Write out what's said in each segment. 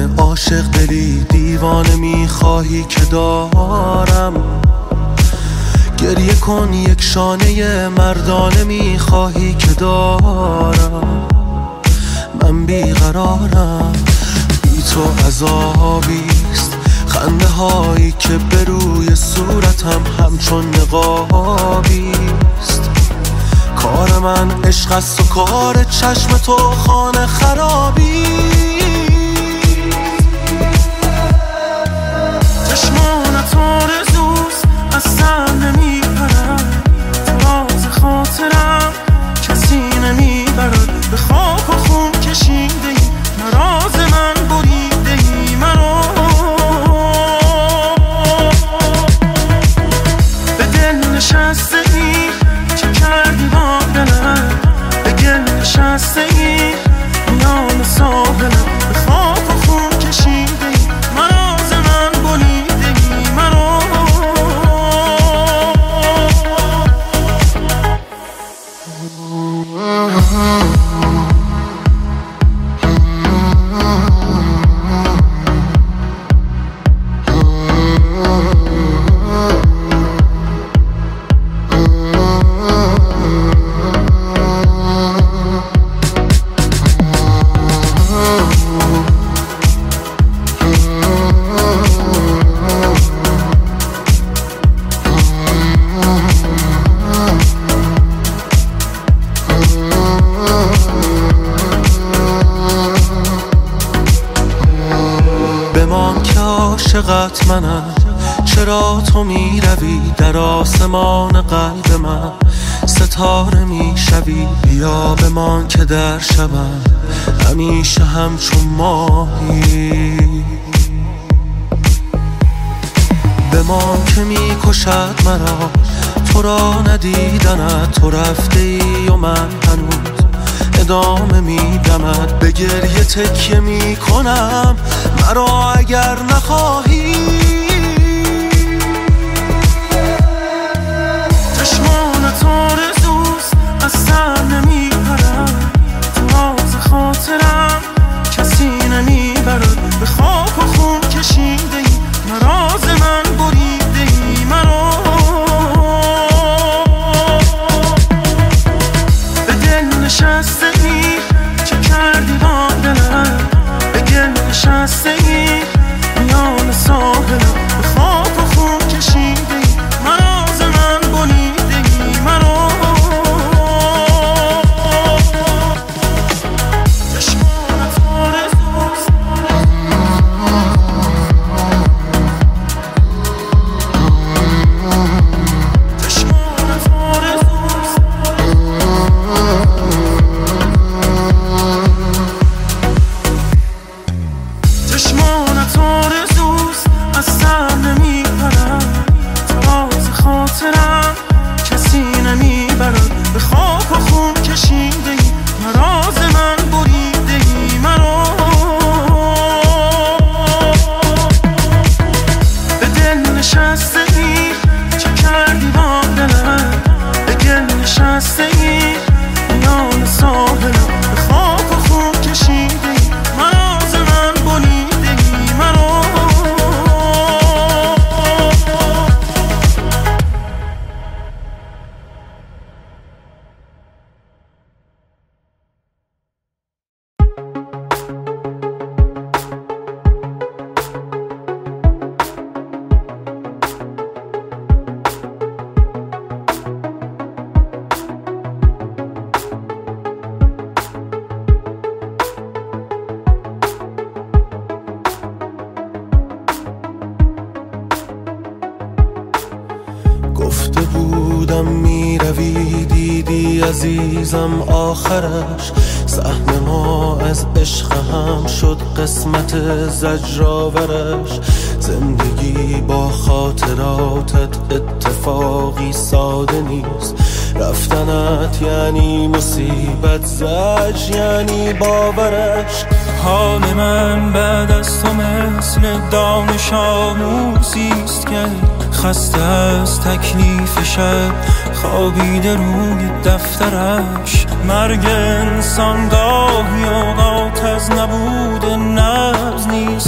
عاشق دلی دیوانه میخواهی که دارم، گریه کن یک شانه مردانه میخواهی که دارم. من بیقرارم، بی تو عذابیست، خنده هایی که به روی صورتم همچون نقابیست. کار من عشق است و کار چشم تو خانه خرابی. چشمانت آرزوست از سر نمیپرد، تو راز خاطرم کسی نمیبرد. به خاک و خون کشیده ای نراز من بریده ای مرا. به دل نشسته ای چه کردی با دلم، به گل نشسته ای میان ساحلم. به خاک و خون کشیده ای نراز من بریده ای مرا. بمان که عاشقت منم، چرا تو می روی در آسمان قلب من، ستاره می شوی. بیا بمان که در شبم همیشه همچون ماهی. بمان که می کشد مرا تو را ندیدنت، تو رفته ای و من هنوز ادامه میدمد. به گریه تکیه میکنم مرا اگر نخواهی. چشمانت آرزوست از سر نمیپرد، تو راز خاطرم کسی نمیبرد. به خاک و خون کشیده ای نراز من بریده ای مرا. به دل نشسته ای چه کردی با دلم، به گل نشسته ای میان ساحلم. به خاک و خون کشیده ای نراز من بریده ای مرا. چشمانت آرزوست چشمانت آرزوست چشمانت آرزوست از سر نمیپرد، تو راز خاطرم کسی نمیبرد. به خاک و خون کشیده ای نراز من بریده ای مرا. به دل نشسته ای چه کردی با دلم، به گل نشسته ای میان ساحلم. به خاک و خون کشیده ای نراز من بریده ای مرا. گفته بودم میروی دیدی عزیزم آخرش، صحنه ما از عشق هم شد قسمت زجرآورش. زندگی با خاطراتت اتفاقی ساده نیست، رفتنت یعنی مصیبت، زج یعنی باورش. حال من بعد از تو مثل دانش آموزیست که خسته از تکلیف شب خوابیده روی دفترش. مرگ انسان گاهی اوقات از نبود نبض نیست،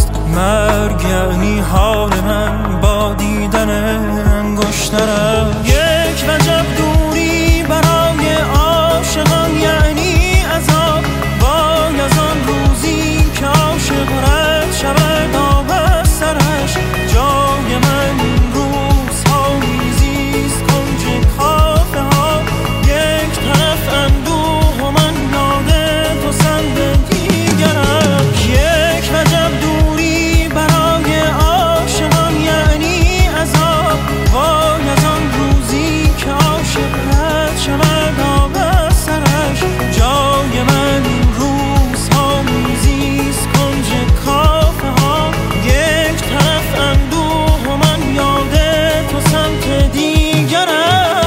یعنی حال من با دیدن انگشترش. یک وجب دوری برای عاشقان یعنی عذاب، وای از آن روزی که عاشق رد شود آب از سرش. جای من این روزها میزیست کنج کافه ها، یک طرف اندوه و من یاد تو سمت دیگرش. یک وجب دوری برای عاشقان یعنی عذاب، وای از آن روزی که عاشق رد شود آب از سرش. جای من این روزها میزیست کنج کافه ها، یک طرف اندوه و من یاد تو سمت دیگرش.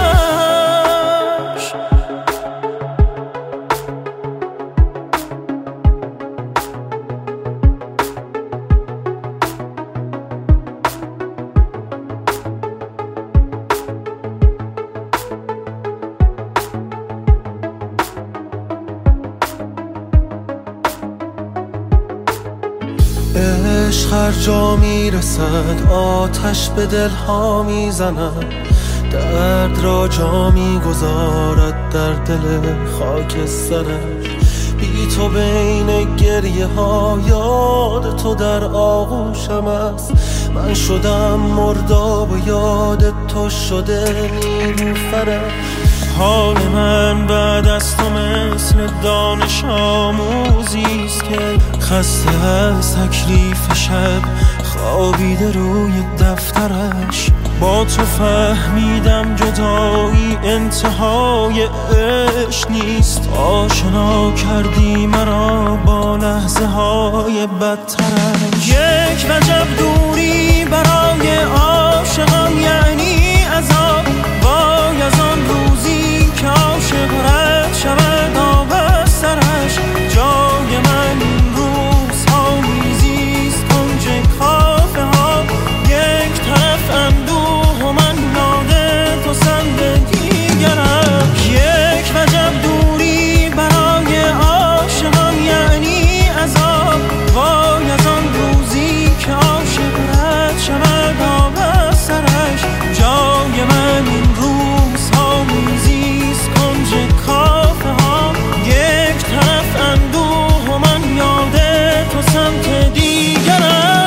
عشق هر جا میرسد آتش به دلها میزند، درد را جا میگذارد در دل خاکسترش. بی تو بین گریه ها یاد تو در آغوشم است، من شدم مرداب و یاد تو شده نیلوفرش. حال من بعد از تو مثل دانش آموزیست که خسته از تکلیف شب خوابیده روی دفترش. با تو فهمیدم جدایی انتهای عشق نیست، آشنا کردی مرا با لحظه های بدترش. یک وجب دوری برای عاشقان یعنی عذاب، وای از آن روزی که عاشق رد شود آب از سرش. جای من این روزها میزیست کنج کافه ها، یک طرف اندوه و من یاد تو سمت دیگرش. یک وجب دوری برای عاشقان یعنی عذاب، وای از آن روزی که عاشق رد شود آب از سرش. جای من این روزها میزیست کنج کافه ها، یک طرف اندوه و من یاد تو سمت دیگرش.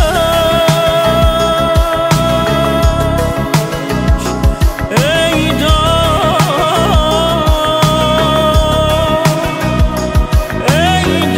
ای دار ای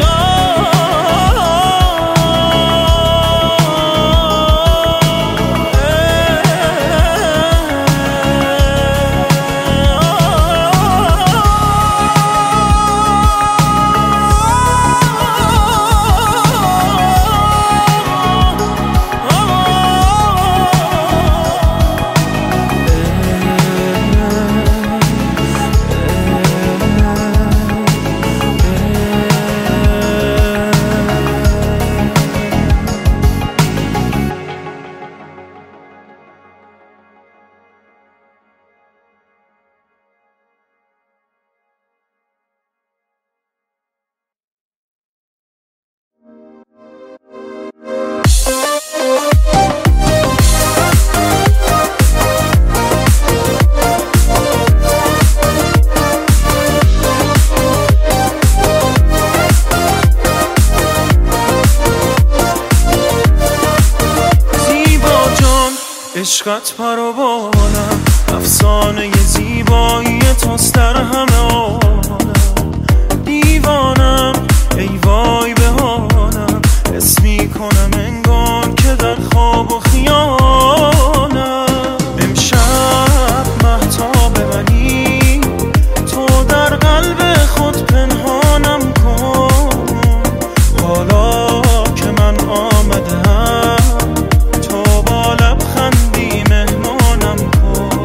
عشقت پروانم، افسانه زیبایی توست در همه عالم. دیوانم ای وای به حالم، حس میکنم انگار که در خواب و خیالم. امشب مهتاب منی، تو در قلب خود پنهانم کن. حالا که من آمدم تو با لبخندی مهمانم کن.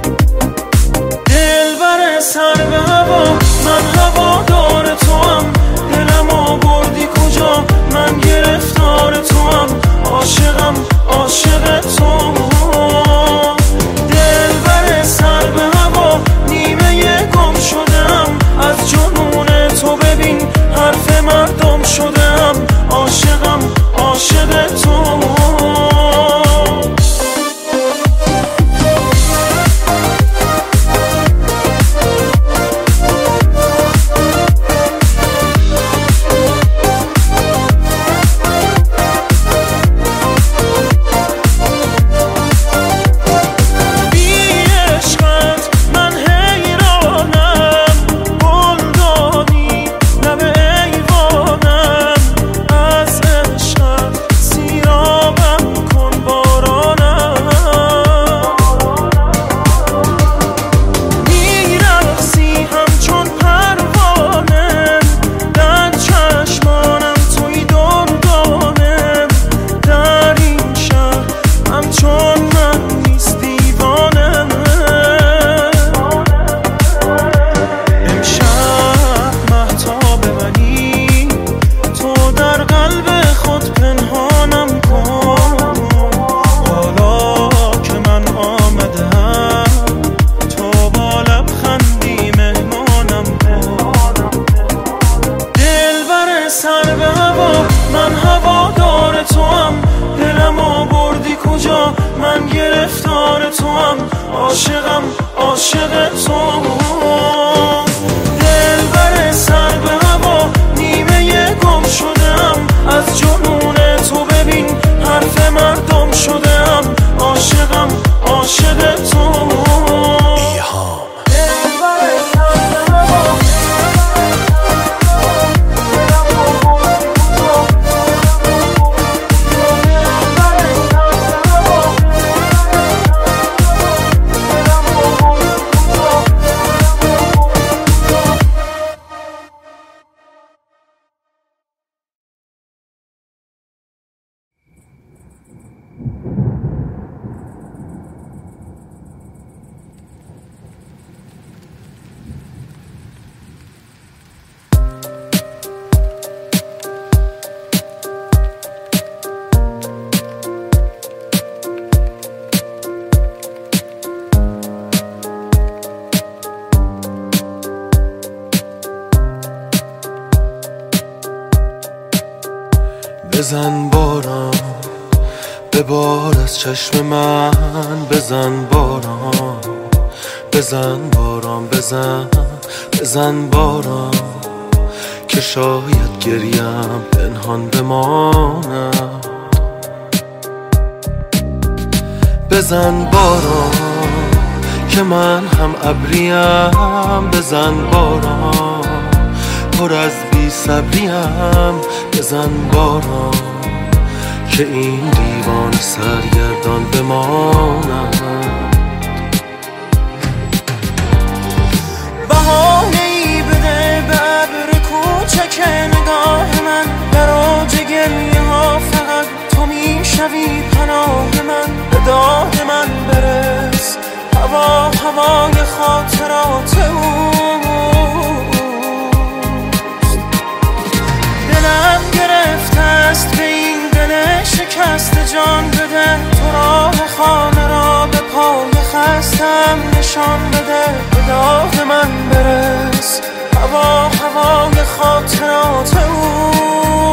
دلبر سر به هوا، من هوادار تو هم، دلم آوردی کجا، من گرفتار تو بزن باران ببار از چشم من، بزن باران بزن باران بزن باران که شاید گریم پنهان بمانم. بزن باران که من هم ابریم، بزن باران پر از بی صبریم، بزن باران که این دیوان سرگردان بمانم. بهانه‌ای بده به ابر کوچک نگاه من، در اوج گریه ها فقط تو میشوی پناه من. به داد من برس هوا هوای خاطرات اوست. دلم گرفته است به این دل شکست، جان بده تو راه خانه را به پای خستم نشان بده. به داد من برس هوا هوای خاطرات اوست.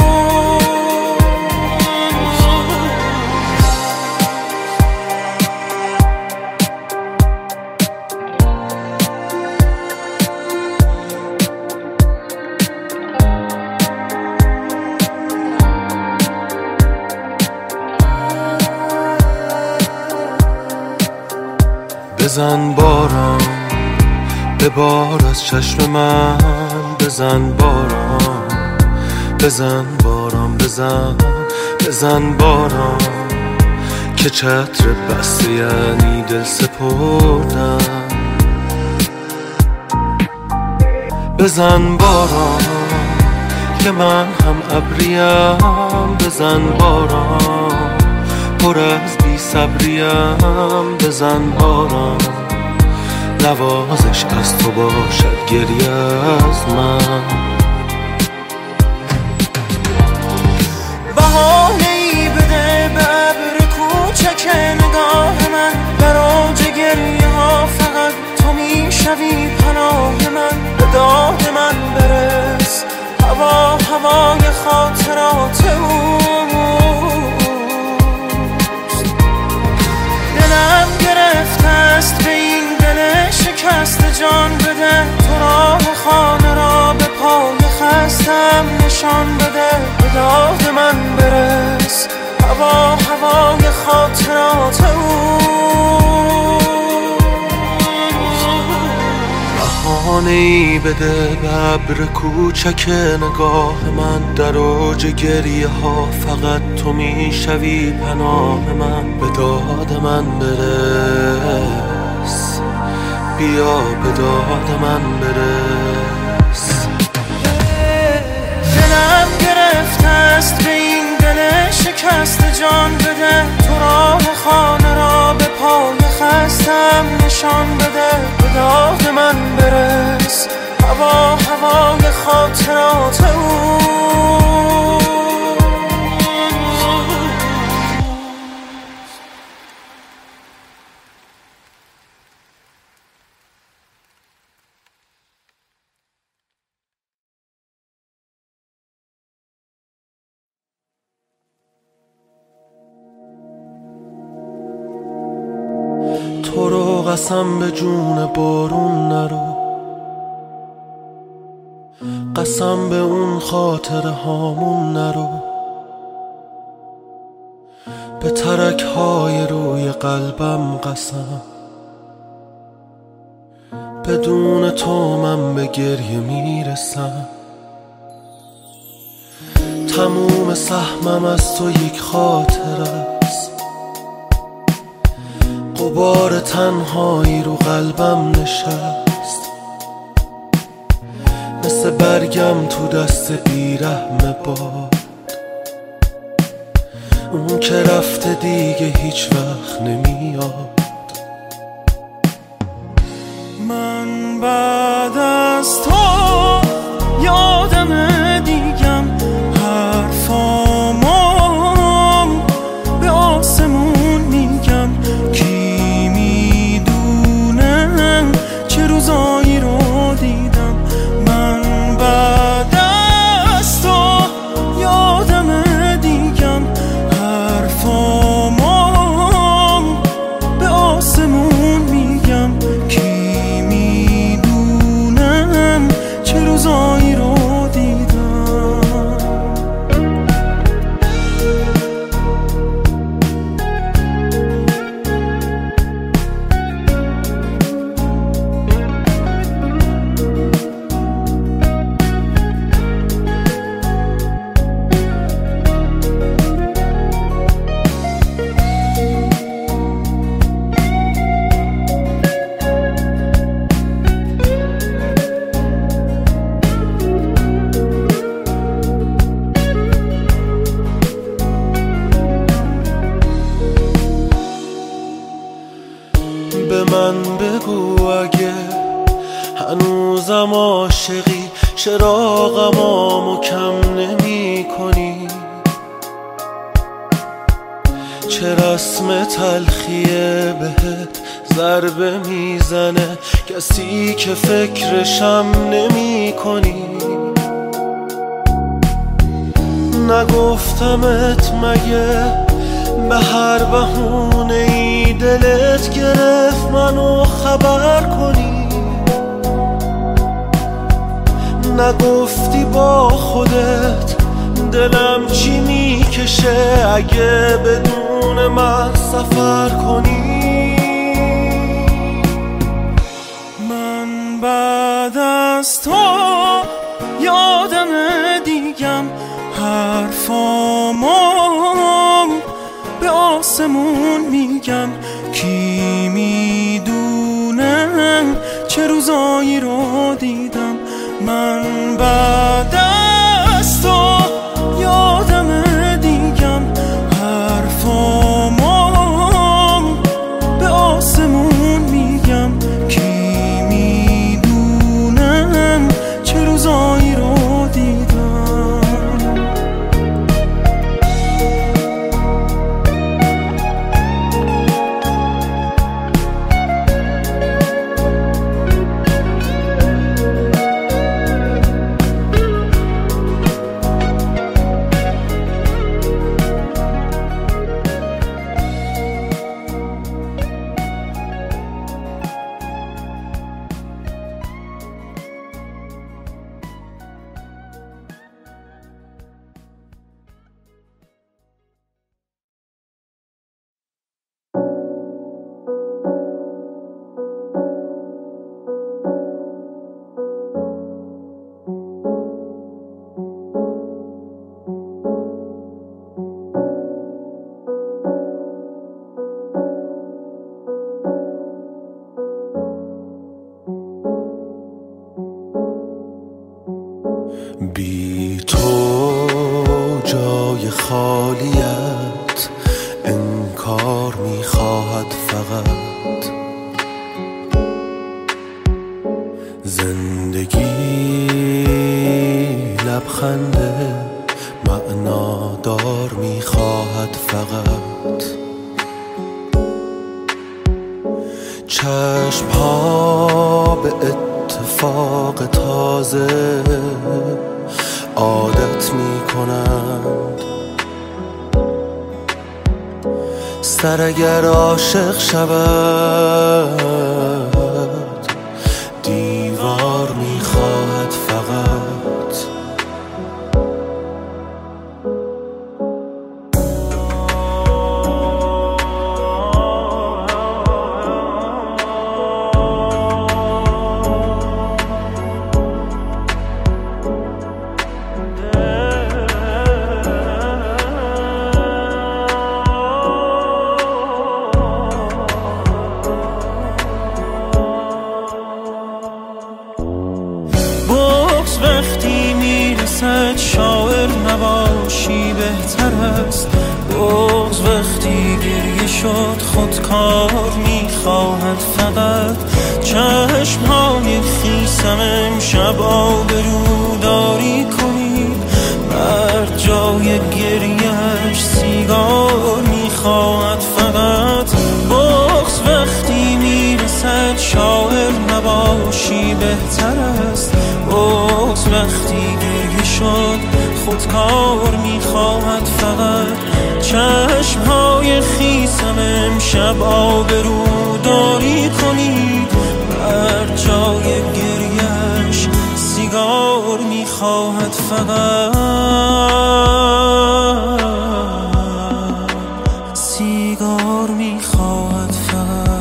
بزن باران ببار از چشم من، بزن باران بزن باران بزن باران که چتر بسته یعنی دل سپردن. بزن باران که من هم ابریم، بزن باران پر از بی صبریم، بزن باران نوازش از تو باشد گریه از من. بهانه‌ای بده به ابر کوچک نگاه من، در اوج گریه ها فقط تو میشوی پناه من. به داد من برس هوا هوای خاطرات اوست. دلم گرفته است به این دل شکست، جان بده تو راه خانه را به پای خستم نشان بده. به داد من برس هوا هوای خاطرات اوست. بهانه‌ای بده به ابر کوچک نگاه من، در اوج گریه ها فقط تو میشوی پناه من. به داد من برس بیا به داد من برس. دلم گرفته است به این دل شکست، جان بده تو راه خانه را به پای خستم نشان بده. به داد من برس هوا هوای خاطرات اوست. تو رو قسم به جون بارون نرو، قسم به اون خاطره هامون نرو، به ترک های روی قلبم قسم، بدون تو من به گریه میرسم. تموم سهمم از تو یک خاطره است، غبار تنهایی رو قلبم نشست، مثل برگم تو دست بیرحم باد. اون که رفته دیگه هیچ وقت نمیاد. من بعد از تو یادم دیگم حرفامو به آسمون میگم. کی میدونه چه روزایی رو دیدم. من بعد از تو یادم دیگم روشن بگو اگه هنوزم عاشقی، چراغمو کم نمی کنی. چه رسم تلخیه بهت ضربه میزنه، کسی که فکرشم نمی کنی. نگفتمت مگه به هر بهونه ای دلت گرفت منو خبر کنی؟ نگفتی با خودت دلم چی میکشه اگه بدون من سفر کنی؟ من بعد از تو یادم دیگم، حرفامو به آسمون میگم. کی میدونه چه روزایی رو دیدم. من بعد از تو یادم دیگم، حرفامو به آسمون میگم. کی میدونه چه روزایی رو دیدم. بی تو جای خالیت انکار میخواهد فقط. زندگی لبخنده معنادار میخواهد فقط. چشم‌ها به اتفاق تازه عادت میکنند. سر اگر عاشق شود دیوار میخواهد فقط. وقتی میرسد شاعر نباشی بهتر است. بغض وقتی گریه شد خودکار میخواهد فقط. چشمهای خیسم امشب آبروداری کنید. مرد جای گریهش سیگار میخواهد فقط. بغض وقتی میرسد شاعر نباشی بهتر است. بغض وقتی گریه شد خودکار میخواهد فقط. چشمهای خیسم امشب آبروداری کنید. بر جای گریهش سیگار میخواهد فقط. سیگار میخواهد فقط.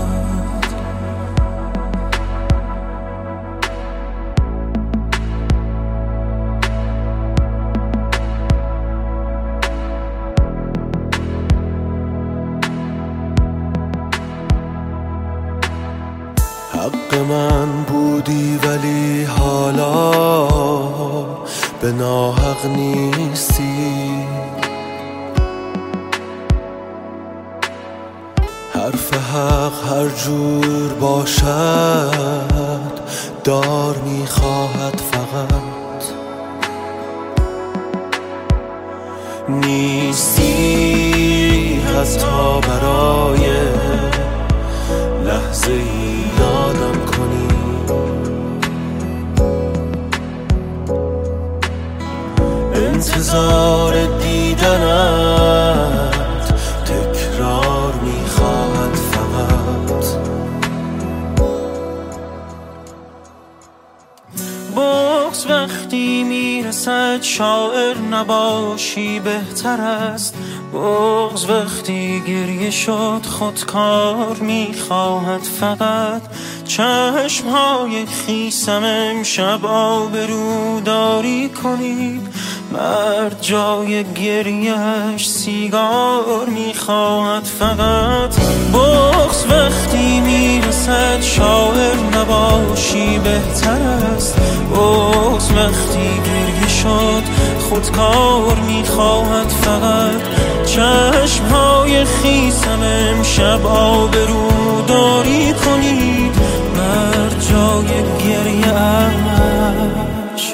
حق من بودی ولی حالا به ناحق نیستی. حرف حق هر جور باشد دار میخواهد فقط، نیستی حتی برای لحظه ای یادم کنی. انتظار دیدنت تکرار میخواهد فقط. بغض وقتی میرسد شاعر نباشی بهتر است. بغض وقتی گریه شد خودکار میخواهد فقط. چشمهای خیسم امشب آبروداری کنید، مرد جای گریهش سیگار میخواهد فقط. بغض وقتی میرسد شاعر نباشی بهتر است. بغض وقتی گریه شد خودکار میخواهد فقط. چشمهای خیسم امشب آبروداری کنید، مرد جای گریهش.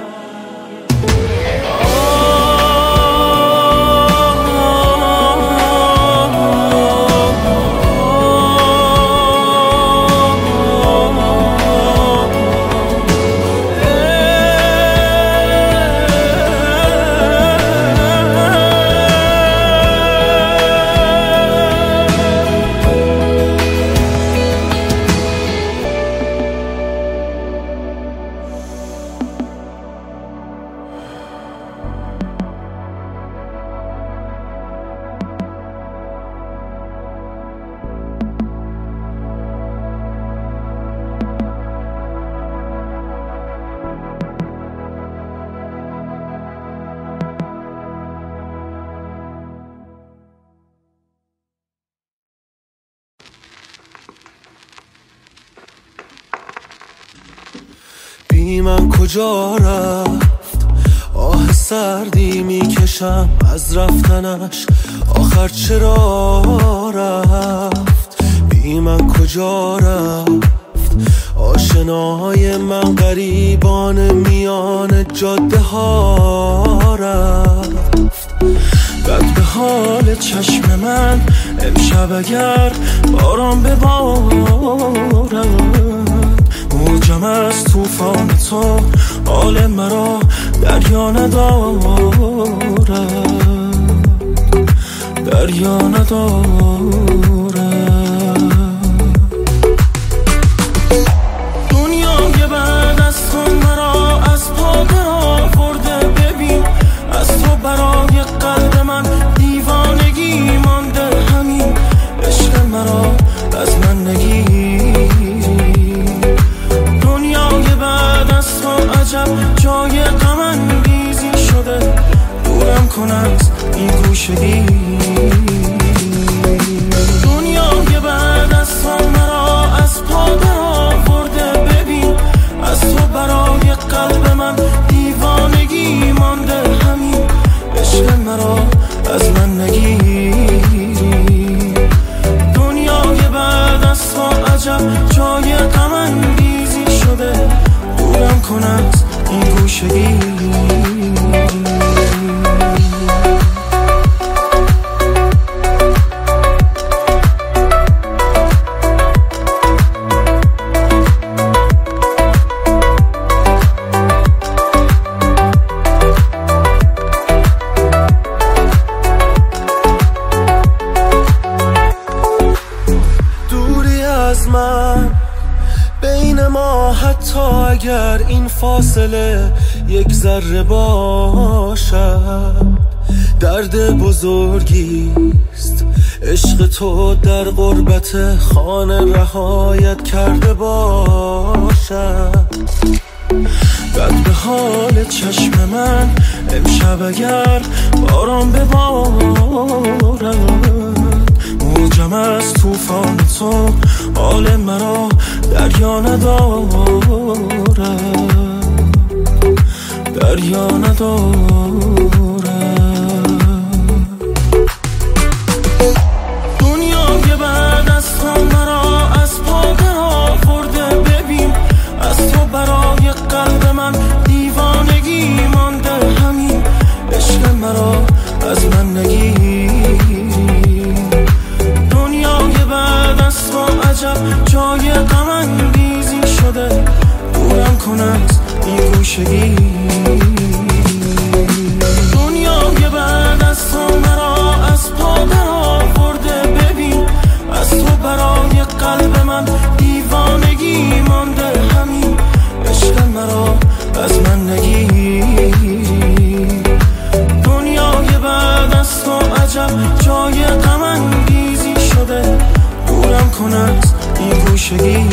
بی من کجا رفت؟ آه سردی میکشم از رفتنش، آخر چرا رفت؟ بی من کجا رفت؟ آشناهای من غریبان میان جاده ها رفت. بد به حال چشم من امشب اگر باران ببارد، موجم از توفان تو حال مرا دریا ندارد، دریا ندارد. دنیای بعد از تو مرا از پا برآورده، ببین از تو برای قلب من دیوانگی مانده، همین عشق مرا از من نگیری. دنیای بعد از تو عجب جای غم انگیزی شده، دورم کن از این گوشگی. دنیای بعد از تو مرا از پا برآورده، ببین از تو برای قلب من دیوانگی مانده، همین عشق مرا از من نگیری. دنیای بعد از تو عجب جای غم انگیزی شده، دورم کن از این گوشگی. بین ما حتی اگر این فاصله یک ذره باشد، درد بزرگیست عشق تو در غربت خانه رهایت کرده باشد. بد به حال چشم من امشب اگر باران ببارد، موجم از توفان تو حال مرا دریا ندارد، دریا ندارد. دنیای بعد از تو مرا جای غم انگیزی شده، دورم کن از این گوشگی.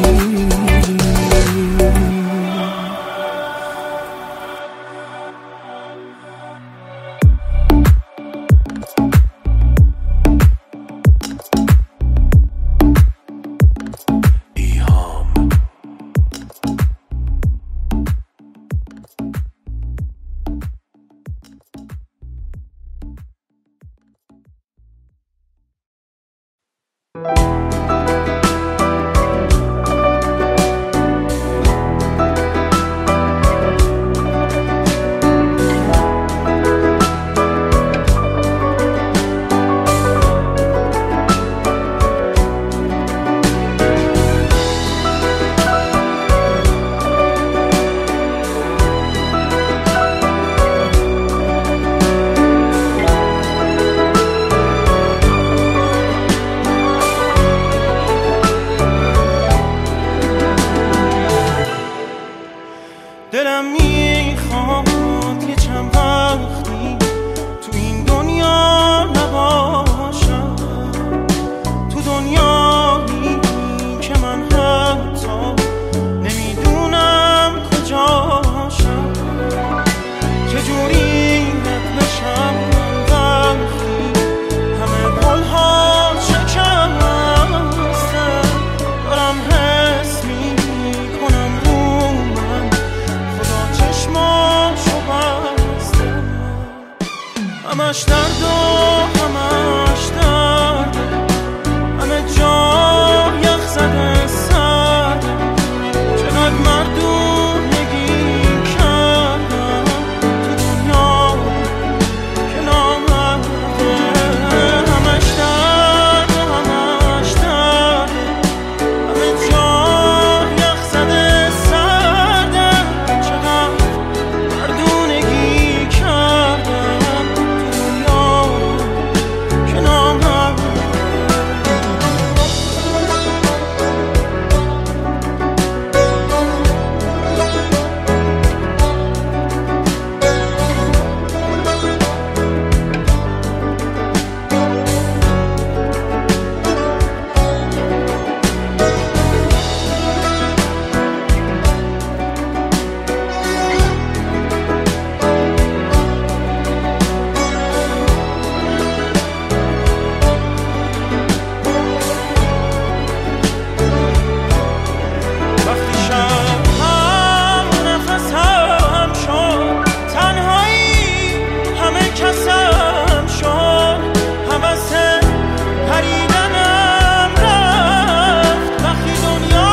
دلم میخواد یه چند وقتی تو این دنیا نباشم، تو دنیایی که من حتی نمیدونم کجاشم. چجوری نشم وقتی همه گلها شکسته، دارم حس میکنم رو من خدا چشماشو بسته. همش درد و همش درد، همه جا یخ زده سرده. چقدر مردونگی کردم تو دنیا که نامرده. همش درد و همش درد، همه جا یخ زده سرده. چقدر مردونگی کردم تو دنیا که نامرده. وقتی شبم نفسم شد، تنهایی همه کسم شد، حوث پریدنم رفت. وقتی دنیا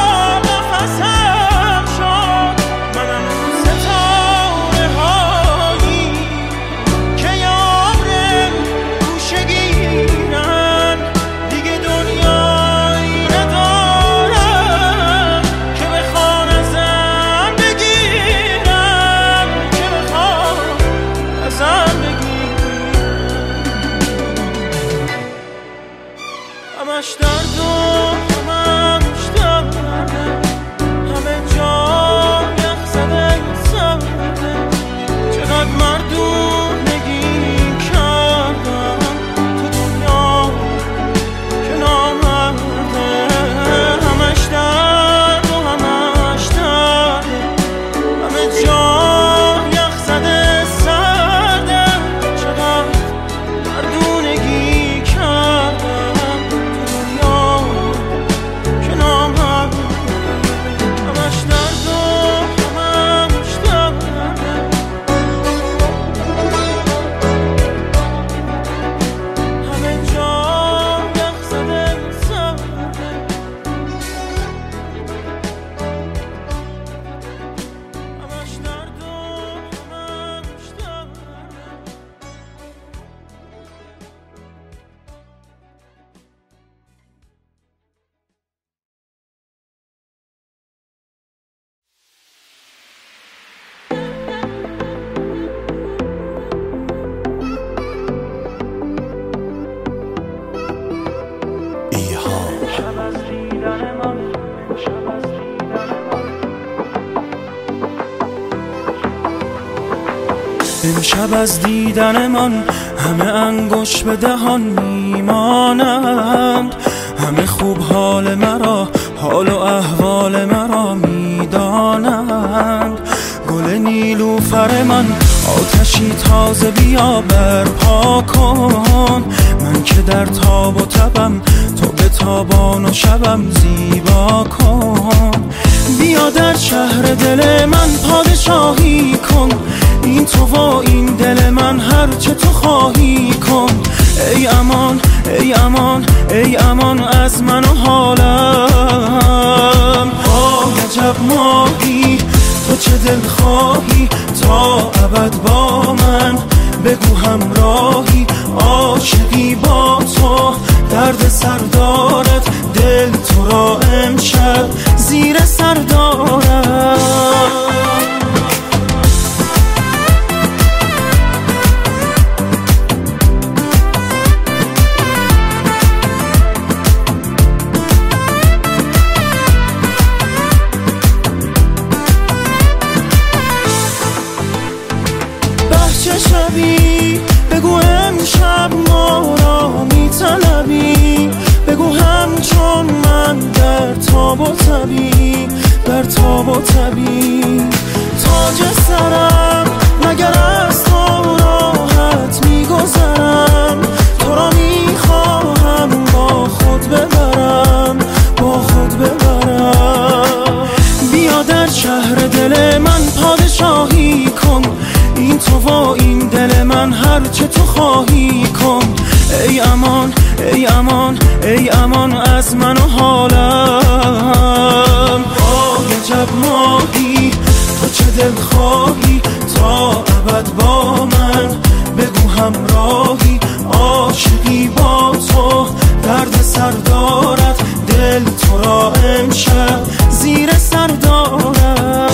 نفسم شد، منم ستاره هایی که یار گوشه گیرن. دیگه دنیایی ندارم که بخوان ازم بگیرم، که بخوان ازم بگیرم. همش درد و همش درد، همه جا یخ زده سرده. چقدر مردونگی کردم تو دنیا که نامرده. همش درد و همش درد، همه جا یخ زده سرده. چقدر مردونگی کردم تو دنیا امشب از دیدن من همه انگشت به دهان میمانند، همه خوب حال مرا، حال و احوال مرا میدانند. گل نیلوفر من آتشی تازه بیا برپا کن، من که در تاب و تبم تو به تابان و شبم زیبا کن. بیا در شهر دل من پادشاهی کن، این تو و این دل من هر چه تو خواهی کن. ای امان ای امان ای امان از من و حالم. عجب ماهی تو چه دل خواهی تا ابد با من، بگو همراهی عاشقی با تو، درد سر دارد دل تو را امشب زیر سر دارد. شبی بگو امشب ما را میطلبی، بگو همچون من در تاب و تبی، در تاب و تبی. تاج سرم مگر از تو راحت میگذرم، تو را میخواهم با خود ببرم، با خود ببرم. بیا در شهر دل من پادشاهی کن، این تو و این دل من هر چه تو خواهی کن. ای امان ای امان ای امان از من و حالم. عجب ماهی تو چه دل خواهی تا ابد با من، بگو همراهی عاشقی با تو، درد سر دارد دل تو را امشب زیر سر دارد.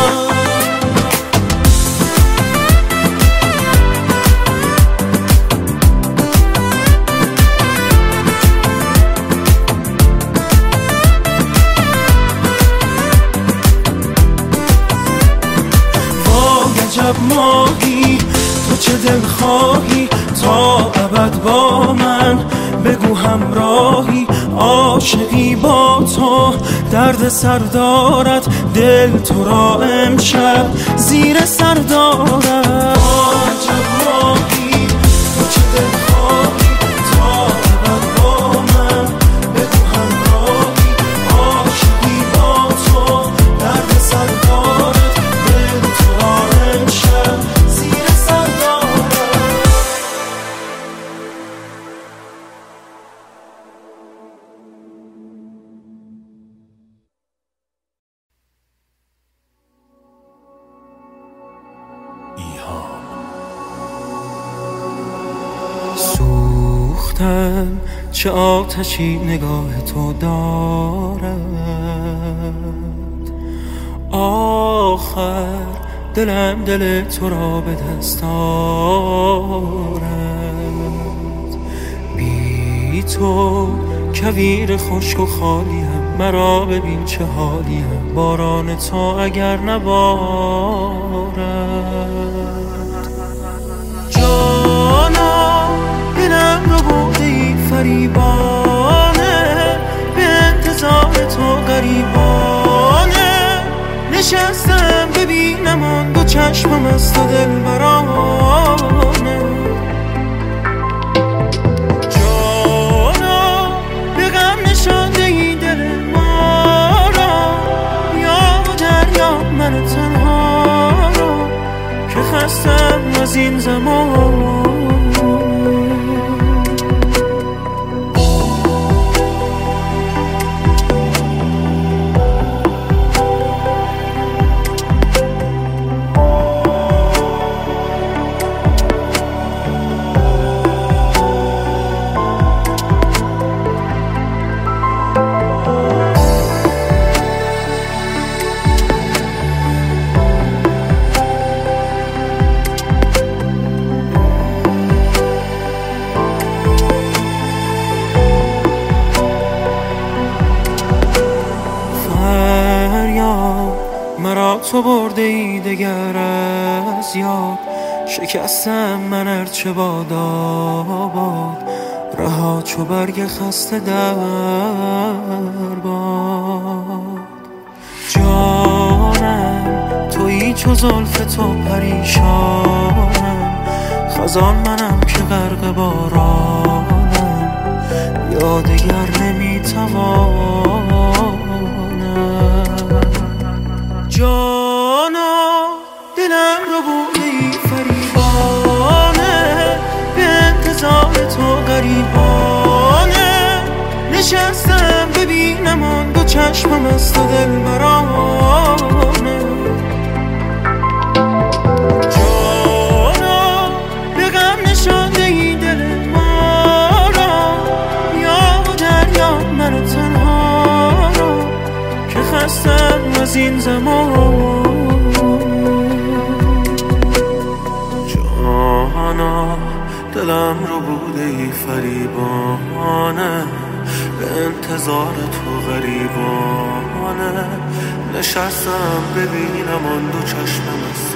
عجب ماهی تو چه دل خواهی تا ابد با من، بگو همراهی عاشقی با تو، درد سر دارد دل تو را امشب زیر سر دارد. عجب ماهی تو چه دل خواهی تا ابد با من، بگو همراهی عاشقی با تو، درد سر دارد دل تو را امشب زیر سر دارد. سوختم چه آتشی نگاه تو دارد، آخر دلم دل تو را به دست آرد. بی تو کویر خشک و خالیم، مرا ببین چه حالیم، باران تو اگر نبارد. جانا اینم رو بودی فریبانه، به انتظار تو غریبانه نشستم ببینم آن دو چشمم از تو دل برانه. جانا به غم نشانده ای دل ما را، یا و دریا من تنها را که خستم از این زمان. مرا تو برده ای دگر از یاد، شکستم من ارچه باد آباد، رها چو برگ خسته در باد. جانم تویی چو زلف تو پریشانم، خزان منم که غرق بارانم، یادگر نمیتوانم. جانا دلم رو بودی فریبانه، به انتظار تو غریبانه، نشستم ببینم آن دو چشمم از تو دل برانه. جانا به غم نشانده ای دل ما را، یا و دریا من تنها را، که خستم از این زمان. جانا دلم رو بوده ای فریبانه، به انتظار تو غریبانه، نشستم ببینم آن دو چشمم